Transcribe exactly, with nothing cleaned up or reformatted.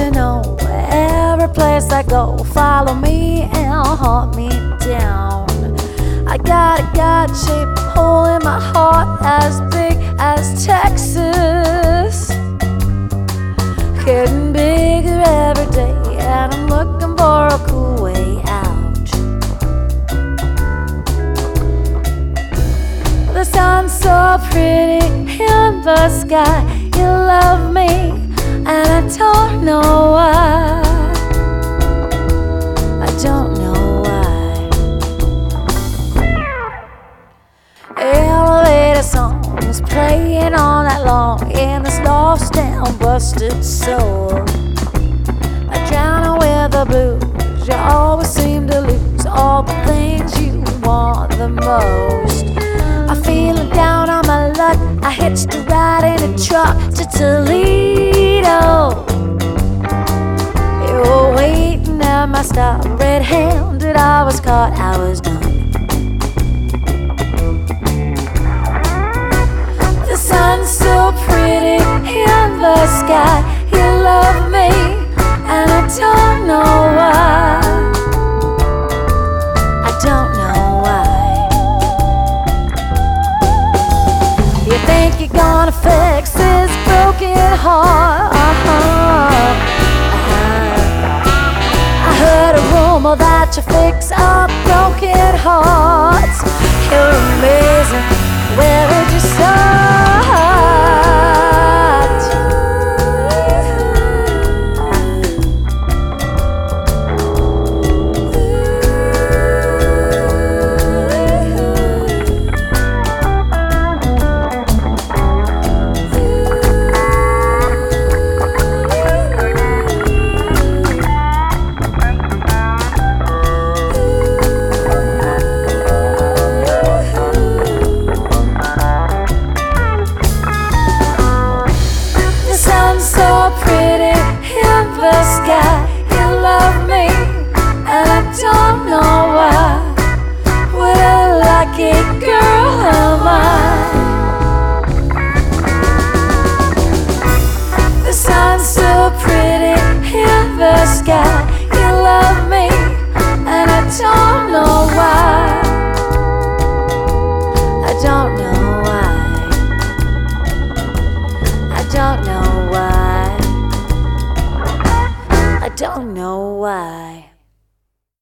you know, every place I go, follow me and hunt me down. I got a God-shaped hole in my heart as big as Texas, getting bigger every day, and I'm looking for a cool way out. The sun's so pretty in the sky, you love me, and I don't know why. I don't know why. Elevator songs playing all night long in this lost and busted soul. I drown with the blues. You always seem to lose all the things you want the most. I feel down on my luck. I hitched a ride in a truck to Toledo. You were waiting at my stop, red-handed. I was caught, I was done. The sun's so pretty in the sky. You love me, and I don't know why. I don't know why. You think you're gonna fix this broken heart? Uh-huh. I heard a rumor that you fix up broken hearts. You're amazing. Where did you start? So pretty in the sky, you love me, and I don't know why. What a lucky girl am I. The sun's so pretty in the sky, you love me, and I don't know why. I don't know why. I don't know why. I don't know why.